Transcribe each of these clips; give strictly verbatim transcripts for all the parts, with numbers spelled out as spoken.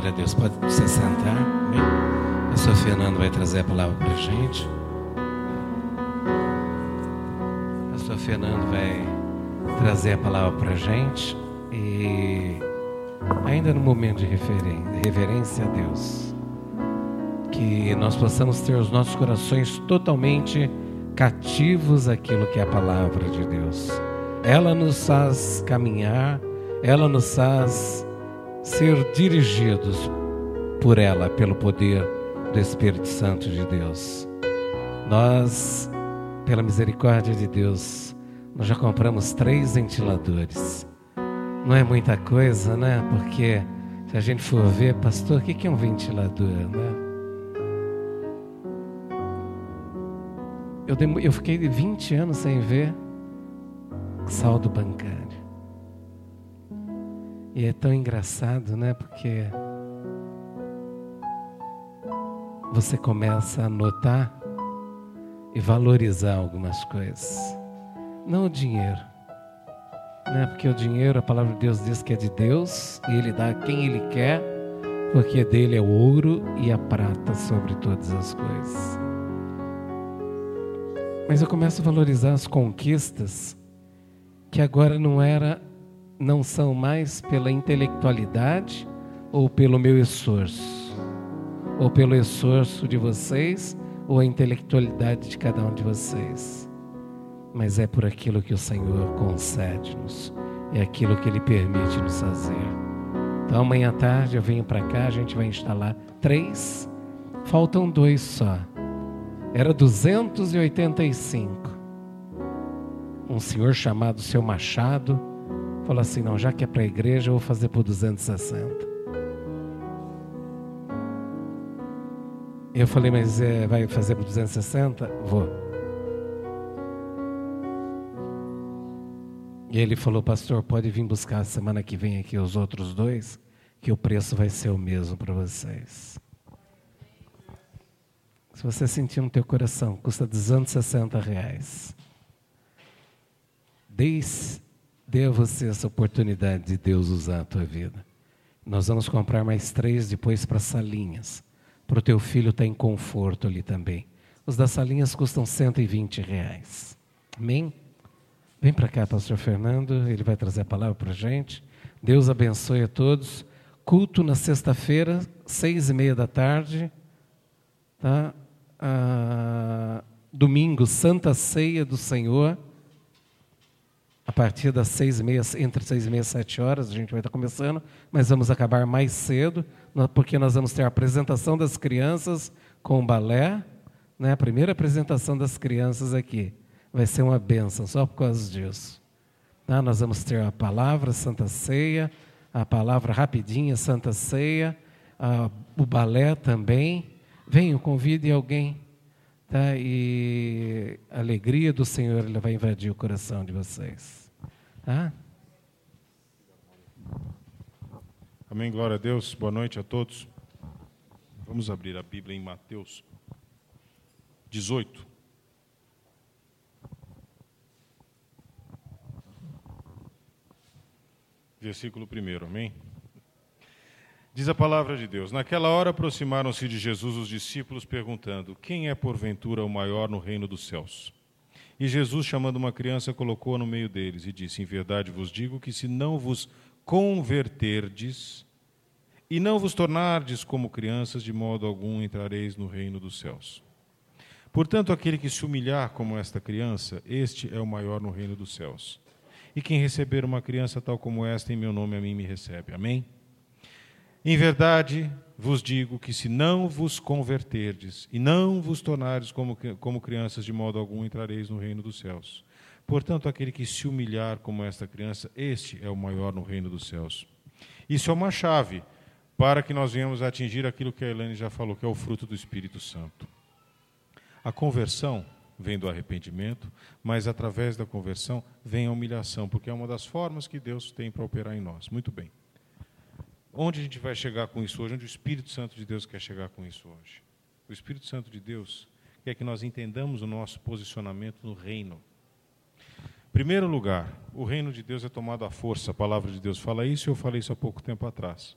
Glória a Deus. Pode se sentar. Amém? O pastor Fernando vai trazer a palavra para a gente. O pastor Fernando vai trazer a palavra para a gente. E ainda no momento de reverência a Deus, que nós possamos ter os nossos corações totalmente cativos àquilo que é a palavra de Deus. Ela nos faz caminhar, ela nos faz ser dirigidos por ela, pelo poder do Espírito Santo de Deus. Nós, pela misericórdia de Deus, nós já compramos três ventiladores. Não é muita coisa, né? Porque se a gente for ver, pastor, o que é um ventilador, né? Eu, dem- eu fiquei vinte anos sem ver saldo bancário. E é tão engraçado, né? Porque você começa a notar e valorizar algumas coisas. Não o dinheiro, né? Porque o dinheiro, a palavra de Deus diz que é de Deus e Ele dá a quem Ele quer, porque dele é o ouro e a prata sobre todas as coisas. Mas eu começo a valorizar as conquistas que agora não era, não são mais pela intelectualidade ou pelo meu esforço, ou pelo esforço de vocês ou a intelectualidade de cada um de vocês, mas é por aquilo que o Senhor concede-nos, é aquilo que Ele permite nos fazer. Então amanhã à tarde eu venho para cá, a gente vai instalar três, faltam dois só. Era duzentos e oitenta e cinco. Um senhor chamado Seu Machado falou assim, não, já que é para a igreja, eu vou fazer por duzentos e sessenta. Eu falei, mas é, vai fazer por duzentos e sessenta? Vou. E ele falou, pastor, pode vir buscar semana que vem aqui os outros dois, que o preço vai ser o mesmo para vocês. Se você sentir no teu coração, custa duzentos e sessenta reais. Dê, dê a você essa oportunidade de Deus usar a tua vida. Nós vamos comprar mais três depois para salinhas, para o teu filho estar em conforto ali também. Os das salinhas custam cento e vinte reais. Amém? Vem para cá, pastor Fernando, ele vai trazer a palavra para a gente. Deus abençoe a todos. Culto na sexta-feira, seis e meia da tarde. Tá? Ah, domingo, Santa Ceia do Senhor. A partir das seis e meia, entre seis e meia e sete horas, a gente vai estar começando, mas vamos acabar mais cedo, porque nós vamos ter a apresentação das crianças com o balé, né? A primeira apresentação das crianças aqui. Vai ser uma bênção, só por causa disso. Tá? Nós vamos ter a palavra Santa Ceia, a palavra rapidinha Santa Ceia, a, o balé também. Venham, convidem alguém. Tá? E a alegria do Senhor ele vai invadir o coração de vocês. Tá? Amém, glória a Deus. Boa noite a todos. Vamos abrir a Bíblia em Mateus dezoito. Versículo primeiro, amém? Diz a palavra de Deus, naquela hora aproximaram-se de Jesus os discípulos, perguntando, quem é porventura o maior no reino dos céus? E Jesus, chamando uma criança, colocou-a no meio deles e disse, em verdade vos digo que se não vos converterdes e não vos tornardes como crianças, de modo algum entrareis no reino dos céus. Portanto, aquele que se humilhar como esta criança, este é o maior no reino dos céus. E quem receber uma criança tal como esta em meu nome, a mim me recebe. Amém? Em verdade vos digo que se não vos converterdes e não vos tornardes como, como crianças, de modo algum entrareis no reino dos céus. Portanto, aquele que se humilhar como esta criança, este é o maior no reino dos céus. Isso é uma chave para que nós venhamos a atingir aquilo que a Elaine já falou, que é o fruto do Espírito Santo. A conversão vem do arrependimento, mas através da conversão vem a humilhação, porque é uma das formas que Deus tem para operar em nós. Muito bem. Onde a gente vai chegar com isso hoje? Onde o Espírito Santo de Deus quer chegar com isso hoje? O Espírito Santo de Deus quer que nós entendamos o nosso posicionamento no reino. Em primeiro lugar, o reino de Deus é tomado à força. A palavra de Deus fala isso e eu falei isso há pouco tempo atrás.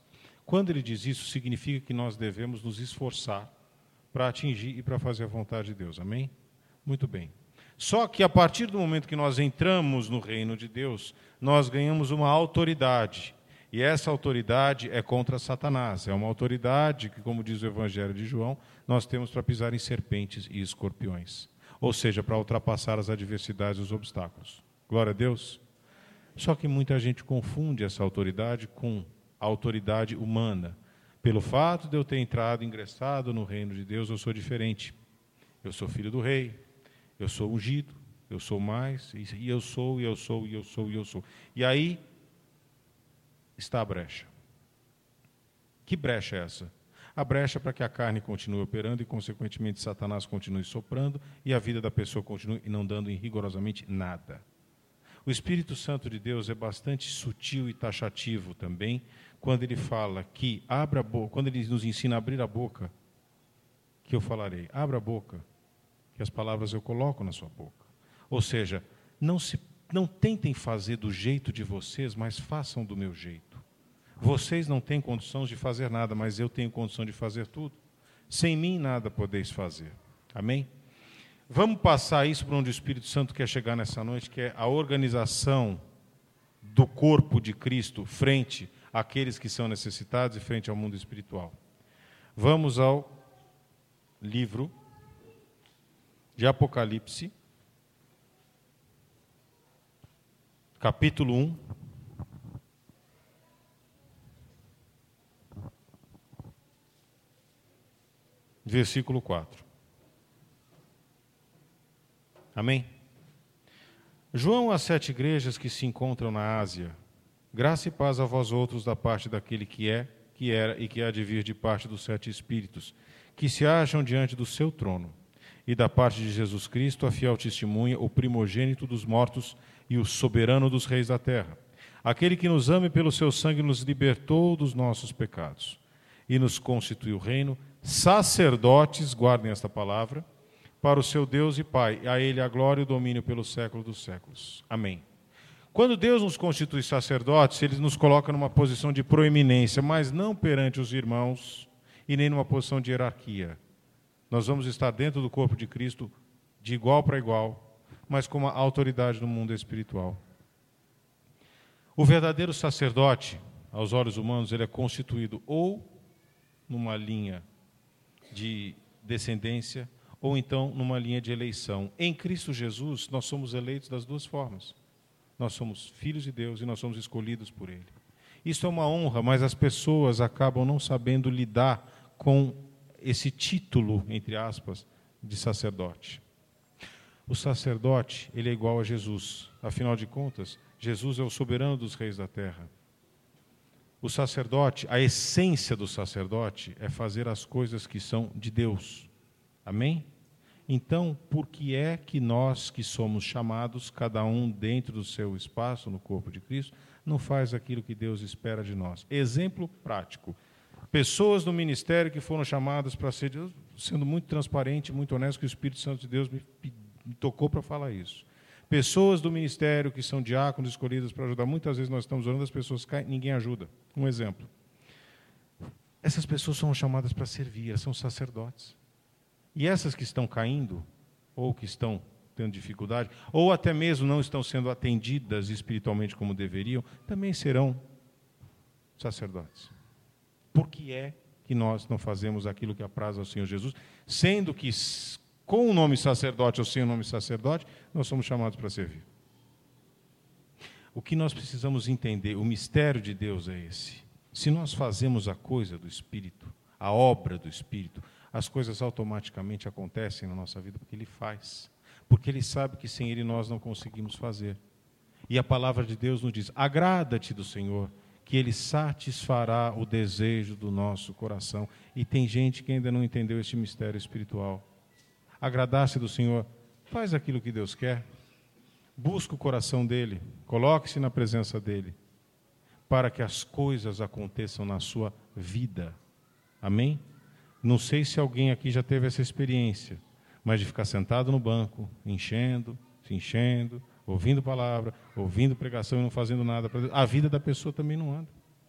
Quando ele diz isso, significa que nós devemos nos esforçar para atingir e para fazer a vontade de Deus. Amém? Muito bem. Só que a partir do momento que nós entramos no reino de Deus, nós ganhamos uma autoridade. E essa autoridade é contra Satanás. É uma autoridade que, como diz o Evangelho de João, nós temos para pisar em serpentes e escorpiões. Ou seja, para ultrapassar as adversidades e os obstáculos. Glória a Deus. Só que muita gente confunde essa autoridade com a autoridade humana. Pelo fato de eu ter entrado, ingressado no reino de Deus, eu sou diferente. Eu sou filho do rei, eu sou ungido, eu sou mais, e eu sou, e eu sou, e eu sou, e eu sou. E aí está a brecha. Que brecha é essa? A brecha para que a carne continue operando e, consequentemente, Satanás continue soprando e a vida da pessoa continue não dando em rigorosamente nada. O Espírito Santo de Deus é bastante sutil e taxativo também, quando ele fala que abra a boca, quando ele nos ensina a abrir a boca, que eu falarei, abra a boca, que as palavras eu coloco na sua boca. Ou seja, não, se, não tentem fazer do jeito de vocês, mas façam do meu jeito. Vocês não têm condição de fazer nada, mas eu tenho condição de fazer tudo. Sem mim nada podeis fazer. Amém? Vamos passar isso para onde o Espírito Santo quer chegar nessa noite, que é a organização do corpo de Cristo frente àqueles que são necessitados e frente ao mundo espiritual. Vamos ao livro de Apocalipse, capítulo um. Versículo quatro. Amém? João às sete igrejas que se encontram na Ásia, graça e paz a vós outros da parte daquele que é, que era e que há de vir de parte dos sete Espíritos, que se acham diante do seu trono, e da parte de Jesus Cristo, a fiel testemunha, o primogênito dos mortos e o soberano dos reis da terra, aquele que nos ama e pelo seu sangue nos libertou dos nossos pecados, e nos constituiu reino, sacerdotes, guardem esta palavra, para o seu Deus e Pai, a Ele a glória e o domínio pelo século dos séculos. Amém. Quando Deus nos constitui sacerdotes, Ele nos coloca numa posição de proeminência, mas não perante os irmãos e nem numa posição de hierarquia. Nós vamos estar dentro do corpo de Cristo de igual para igual, mas com uma autoridade no mundo espiritual. O verdadeiro sacerdote, aos olhos humanos, ele é constituído ou numa linha de descendência, ou então numa linha de eleição. Em Cristo Jesus, nós somos eleitos das duas formas. Nós somos filhos de Deus e nós somos escolhidos por Ele. Isso é uma honra, mas as pessoas acabam não sabendo lidar com esse título, entre aspas, de sacerdote. O sacerdote, ele é igual a Jesus. Afinal de contas, Jesus é o soberano dos reis da terra. O sacerdote, a essência do sacerdote é fazer as coisas que são de Deus. Amém? Então, por que é que nós que somos chamados, cada um dentro do seu espaço no corpo de Cristo, não faz aquilo que Deus espera de nós? Exemplo prático. Pessoas no ministério que foram chamadas para ser, sendo muito transparente, muito honesto, que o Espírito Santo de Deus me, me tocou para falar isso. Pessoas do ministério que são diáconos escolhidas para ajudar. Muitas vezes nós estamos orando, as pessoas caem, ninguém ajuda. Um exemplo. Essas pessoas são chamadas para servir, são sacerdotes. E essas que estão caindo, ou que estão tendo dificuldade, ou até mesmo não estão sendo atendidas espiritualmente como deveriam, também serão sacerdotes. Por que é que nós não fazemos aquilo que apraz ao Senhor Jesus, sendo que com o nome sacerdote ou sem o nome sacerdote, nós somos chamados para servir? O que nós precisamos entender, o mistério de Deus é esse. Se nós fazemos a coisa do Espírito, a obra do Espírito, as coisas automaticamente acontecem na nossa vida porque Ele faz. Porque Ele sabe que sem Ele nós não conseguimos fazer. E a palavra de Deus nos diz, agrada-te do Senhor, que Ele satisfará o desejo do nosso coração. E tem gente que ainda não entendeu este mistério espiritual. Agradar-se do Senhor, faz aquilo que Deus quer. Busca o coração dEle, coloque-se na presença dEle, para que as coisas aconteçam na sua vida. Amém? Não sei se alguém aqui já teve essa experiência, mas de ficar sentado no banco, enchendo, se enchendo, ouvindo palavra, ouvindo pregação e não fazendo nada para Deus. A vida da pessoa também não anda.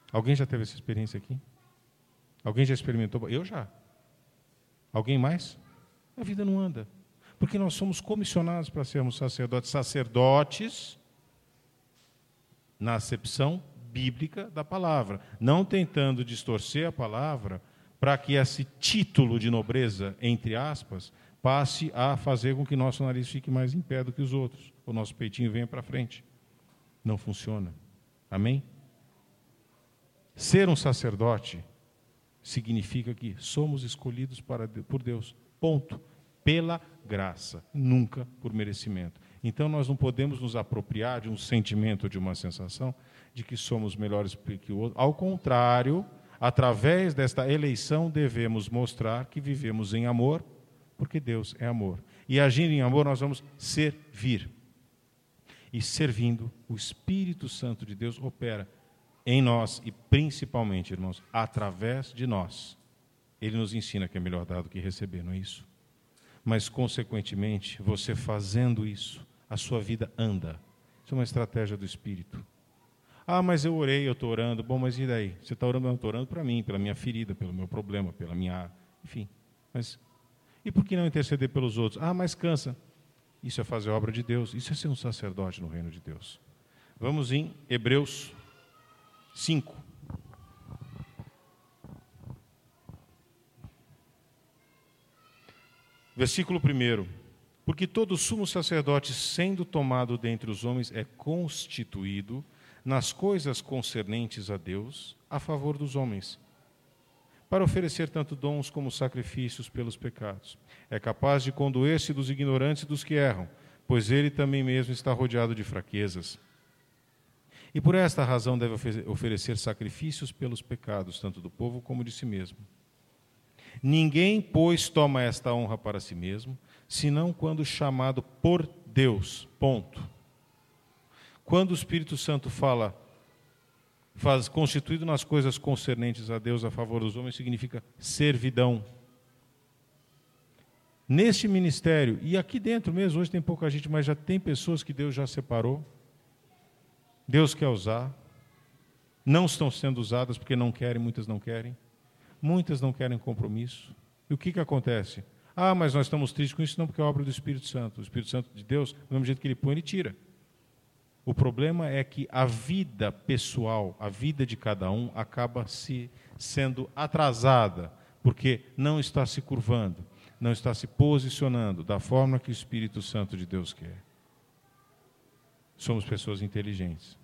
Alguém já teve essa experiência aqui? Alguém já experimentou? Eu já. Alguém mais? A vida não anda. Porque nós somos comissionados para sermos sacerdotes. Sacerdotes, na acepção bíblica da palavra. Não tentando distorcer a palavra para que esse título de nobreza, entre aspas, passe a fazer com que nosso nariz fique mais em pé do que os outros. O nosso peitinho venha para frente. Não funciona. Amém? Ser um sacerdote significa que somos escolhidos para, por Deus. Ponto. Pela graça, nunca por merecimento. Então nós não podemos nos apropriar de um sentimento, de uma sensação de que somos melhores que o outro. Ao contrário, através desta eleição devemos mostrar que vivemos em amor, porque Deus é amor. E agindo em amor nós vamos servir. E servindo, o Espírito Santo de Deus opera em nós e principalmente, irmãos, através de nós. Ele nos ensina que é melhor dar do que receber, não é isso? Mas, consequentemente, você fazendo isso, a sua vida anda. Isso é uma estratégia do Espírito. Ah, mas eu orei, eu estou orando. Bom, mas e daí? Você está orando, eu estou orando para mim, pela minha ferida, pelo meu problema, pela minha... Enfim. Mas, e por que não interceder pelos outros? Ah, mas cansa. Isso é fazer a obra de Deus. Isso é ser um sacerdote no reino de Deus. Vamos em Hebreus cinco. Versículo primeiro. Porque todo sumo sacerdote, sendo tomado dentre os homens, é constituído nas coisas concernentes a Deus, a favor dos homens, para oferecer tanto dons como sacrifícios pelos pecados. É capaz de condoer-se dos ignorantes e dos que erram, pois ele também mesmo está rodeado de fraquezas. E por esta razão deve oferecer sacrifícios pelos pecados, tanto do povo como de si mesmo. Ninguém, pois, toma esta honra para si mesmo, senão quando chamado por Deus. Ponto. Quando o Espírito Santo fala, faz constituído nas coisas concernentes a Deus a favor dos homens, significa servidão. Neste ministério, e aqui dentro mesmo, hoje tem pouca gente, mas já tem pessoas que Deus já separou. Deus quer usar. Não estão sendo usadas porque não querem, muitas não querem. Muitas não querem compromisso. E o que, que acontece? Ah, mas nós estamos tristes com isso, não, porque é obra do Espírito Santo. O Espírito Santo de Deus, do mesmo jeito que ele põe, ele tira. O problema é que a vida pessoal, a vida de cada um, acaba se sendo atrasada, porque não está se curvando, não está se posicionando da forma que o Espírito Santo de Deus quer. Somos pessoas inteligentes.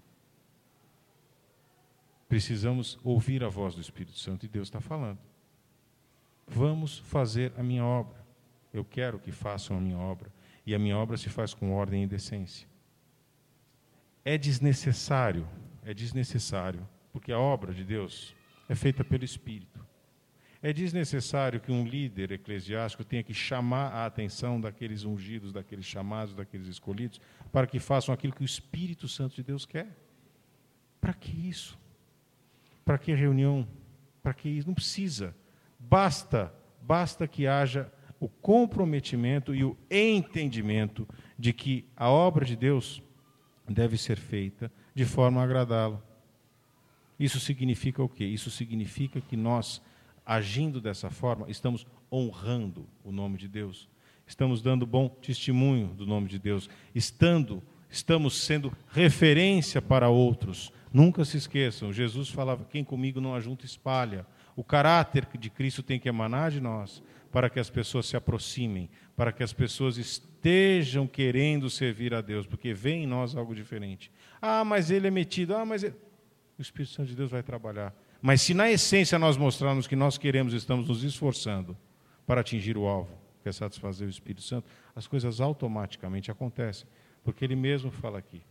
Precisamos ouvir a voz do Espírito Santo e Deus está falando. Vamos fazer a minha obra. Eu quero que façam a minha obra. E a minha obra se faz com ordem e decência. É desnecessário, é desnecessário, porque a obra de Deus é feita pelo Espírito. É desnecessário que um líder eclesiástico tenha que chamar a atenção daqueles ungidos, daqueles chamados, daqueles escolhidos, para que façam aquilo que o Espírito Santo de Deus quer. Para que isso? Para que reunião? Para que isso? Não precisa. Basta, basta que haja o comprometimento e o entendimento de que a obra de Deus deve ser feita de forma a agradá-lo. Isso significa o quê? Isso significa que nós, agindo dessa forma, estamos honrando o nome de Deus. Estamos dando bom testemunho do nome de Deus. Estando, estamos sendo referência para outros. Nunca se esqueçam, Jesus falava, quem comigo não ajunta espalha. O caráter de Cristo tem que emanar de nós, para que as pessoas se aproximem, para que as pessoas estejam querendo servir a Deus, porque vê em nós algo diferente. Ah, mas ele é metido, ah, mas ele... O Espírito Santo de Deus vai trabalhar. Mas se na essência nós mostrarmos que nós queremos, estamos nos esforçando para atingir o alvo, que é satisfazer o Espírito Santo, as coisas automaticamente acontecem, porque ele mesmo fala aqui.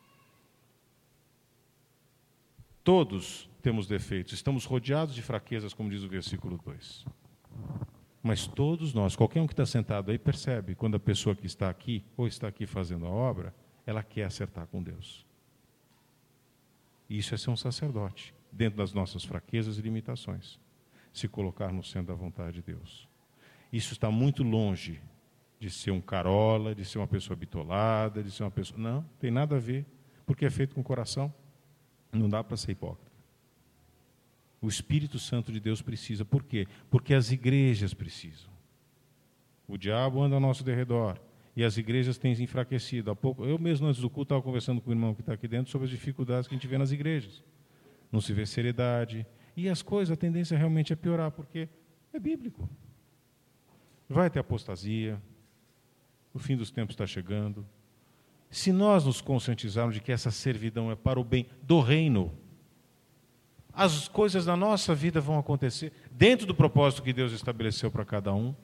Todos temos defeitos, estamos rodeados de fraquezas, como diz o versículo dois. Mas todos nós, qualquer um que está sentado aí, percebe quando a pessoa que está aqui, ou está aqui fazendo a obra, ela quer acertar com Deus. Isso é ser um sacerdote, dentro das nossas fraquezas e limitações, se colocar no centro da vontade de Deus. Isso está muito longe de ser um carola, de ser uma pessoa bitolada, de ser uma pessoa... Não, tem nada a ver, porque é feito com o coração. Não dá para ser hipócrita. O Espírito Santo de Deus precisa. Por quê? Porque as igrejas precisam. O diabo anda ao nosso derredor e as igrejas têm enfraquecido. Há pouco, eu mesmo antes do culto estava conversando com o irmão que está aqui dentro sobre as dificuldades que a gente vê nas igrejas. Não se vê seriedade. E as coisas, a tendência realmente é piorar, porque é bíblico. Vai ter apostasia, o fim dos tempos está chegando. Se nós nos conscientizarmos de que essa servidão é para o bem do reino, as coisas da nossa vida vão acontecer dentro do propósito que Deus estabeleceu para cada um.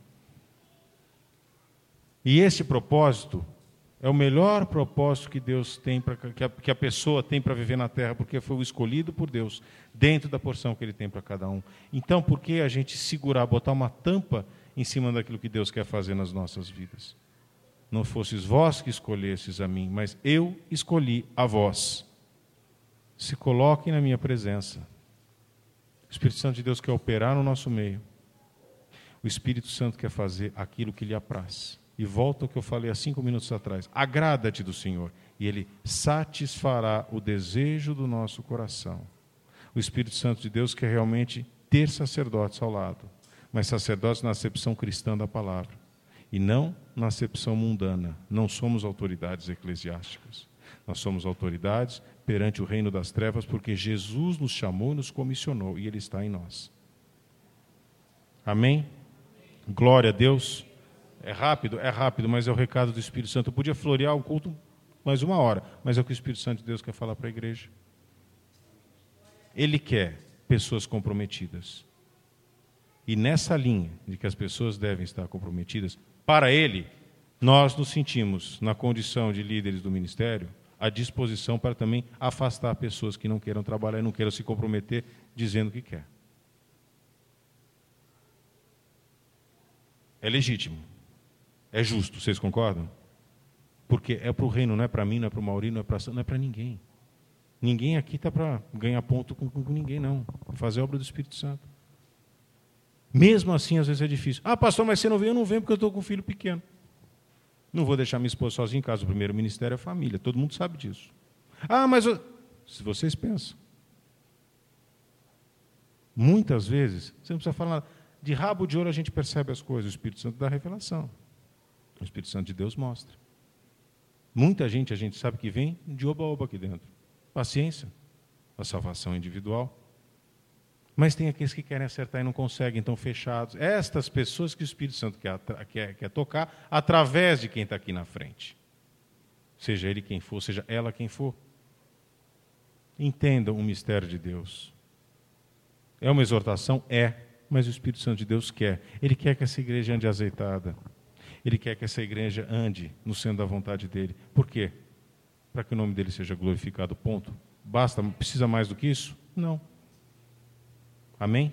E esse propósito é o melhor propósito que Deus tem, pra, que, a, que a pessoa tem para viver na terra, porque foi o escolhido por Deus, dentro da porção que Ele tem para cada um. Então, por que a gente segurar, botar uma tampa em cima daquilo que Deus quer fazer nas nossas vidas? Não fosses vós que escolhesses a mim, mas eu escolhi a vós. Se coloquem na minha presença. O Espírito Santo de Deus quer operar no nosso meio. O Espírito Santo quer fazer aquilo que lhe apraz. E volta ao que eu falei há cinco minutos atrás. Agrada-te do Senhor, e Ele satisfará o desejo do nosso coração. O Espírito Santo de Deus quer realmente ter sacerdotes ao lado, mas sacerdotes na acepção cristã da palavra, e não na acepção mundana. Não somos autoridades eclesiásticas. Nós somos autoridades perante o reino das trevas, porque Jesus nos chamou e nos comissionou, e Ele está em nós. Amém? Glória a Deus. É rápido? É rápido, mas é o recado do Espírito Santo. Eu podia florear o culto mais uma hora, mas é o que o Espírito Santo de Deus quer falar para a igreja. Ele quer pessoas comprometidas. E nessa linha de que as pessoas devem estar comprometidas, para Ele, nós nos sentimos, na condição de líderes do ministério, à disposição para também afastar pessoas que não queiram trabalhar e não queiram se comprometer dizendo o que quer. É legítimo. É justo, vocês concordam? Porque é para o reino, não é para mim, não é para o Mauri, não é para não é para ninguém. Ninguém aqui está para ganhar ponto com, com ninguém, não. Fazer a obra do Espírito Santo. Mesmo assim, às vezes é difícil. Ah, pastor, mas você não vem? Eu não venho porque eu estou com um filho pequeno. Não vou deixar minha esposa sozinha em casa. O primeiro ministério é a família. Todo mundo sabe disso. Ah, mas... Eu... Se vocês pensam. Muitas vezes, você não precisa falar nada. De rabo de ouro a gente percebe as coisas. O Espírito Santo dá revelação. O Espírito Santo de Deus mostra. Muita gente, a gente sabe que vem de oba-oba aqui dentro. Paciência. A salvação individual. Mas tem aqueles que querem acertar e não conseguem, estão fechados. Estas pessoas que o Espírito Santo quer, quer, quer tocar através de quem está aqui na frente. Seja ele quem for, seja ela quem for. Entendam o mistério de Deus. É uma exortação? É. Mas o Espírito Santo de Deus quer. Ele quer que essa igreja ande azeitada. Ele quer que essa igreja ande no centro da vontade dele. Por quê? Para que o nome dele seja glorificado, ponto. Basta, precisa mais do que isso? Não. Amém?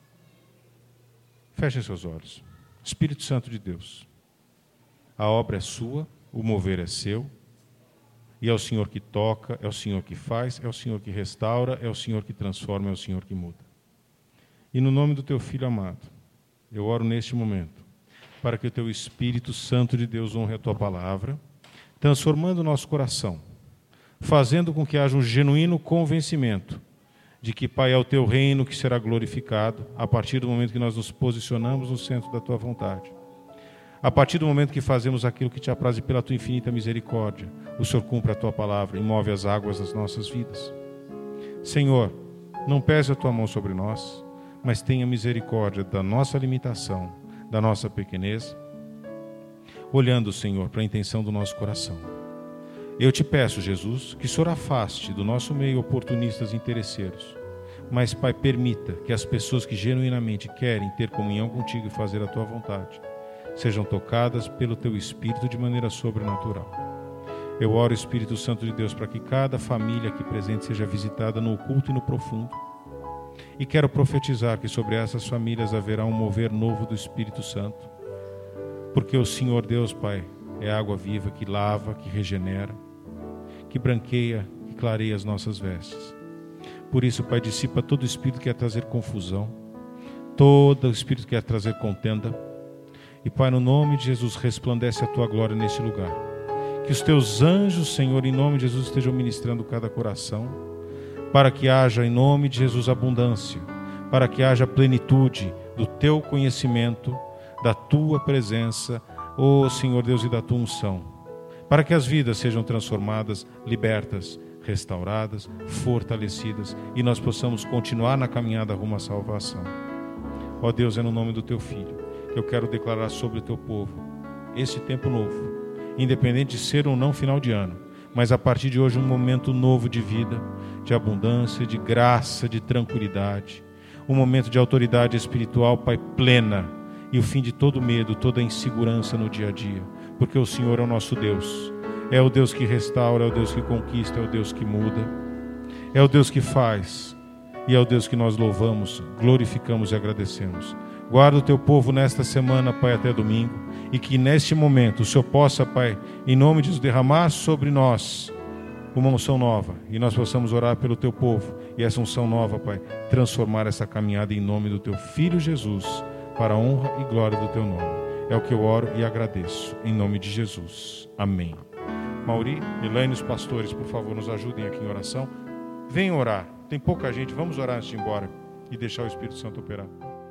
Fechem seus olhos. Espírito Santo de Deus, a obra é sua, o mover é seu, e é o Senhor que toca, é o Senhor que faz, é o Senhor que restaura, é o Senhor que transforma, é o Senhor que muda. E no nome do teu Filho amado, eu oro neste momento, para que o teu Espírito Santo de Deus honre a tua palavra, transformando o nosso coração, fazendo com que haja um genuíno convencimento de que, Pai, é o teu reino que será glorificado a partir do momento que nós nos posicionamos no centro da tua vontade. A partir do momento que fazemos aquilo que te apraz e pela tua infinita misericórdia, o Senhor cumpre a tua palavra e move as águas das nossas vidas. Senhor, não pese a tua mão sobre nós, mas tenha misericórdia da nossa limitação, da nossa pequenez, olhando, Senhor, para a intenção do nosso coração. Eu te peço, Jesus, que o Senhor afaste do nosso meio oportunistas e interesseiros, mas, Pai, permita que as pessoas que genuinamente querem ter comunhão contigo e fazer a tua vontade, sejam tocadas pelo teu Espírito de maneira sobrenatural. Eu oro, Espírito Santo de Deus, para que cada família aqui presente seja visitada no oculto e no profundo. E quero profetizar que sobre essas famílias haverá um mover novo do Espírito Santo, porque o Senhor Deus, Pai, é água viva que lava, que regenera, que branqueia, que clareia as nossas vestes. Por isso, Pai, dissipa todo espírito que quer trazer confusão, todo espírito que quer trazer contenda. E, Pai, no nome de Jesus, resplandece a tua glória nesse lugar. Que os teus anjos, Senhor, em nome de Jesus, estejam ministrando cada coração, para que haja, em nome de Jesus, abundância, para que haja plenitude do teu conhecimento, da tua presença, ó Senhor Deus, e da tua unção, para que as vidas sejam transformadas, libertas, restauradas, fortalecidas, e nós possamos continuar na caminhada rumo à salvação. Ó Deus, é no nome do teu Filho que eu quero declarar sobre o teu povo esse tempo novo, independente de ser ou não final de ano, mas a partir de hoje um momento novo de vida, de abundância, de graça, de tranquilidade, um momento de autoridade espiritual, Pai, plena, e o fim de todo medo, toda insegurança no dia a dia, porque o Senhor é o nosso Deus, é o Deus que restaura, é o Deus que conquista, é o Deus que muda, é o Deus que faz, e é o Deus que nós louvamos, glorificamos e agradecemos. Guarda o teu povo nesta semana, Pai, até domingo, e que neste momento o Senhor possa, Pai, em nome de Jesus, derramar sobre nós uma unção nova, e nós possamos orar pelo teu povo, e essa unção nova, Pai, transformar essa caminhada em nome do teu Filho Jesus, para a honra e glória do teu nome. É o que eu oro e agradeço, em nome de Jesus. Amém. Mauri, Elaine, os pastores, por favor, nos ajudem aqui em oração. Venham orar. Tem pouca gente, vamos orar antes de ir embora e deixar o Espírito Santo operar.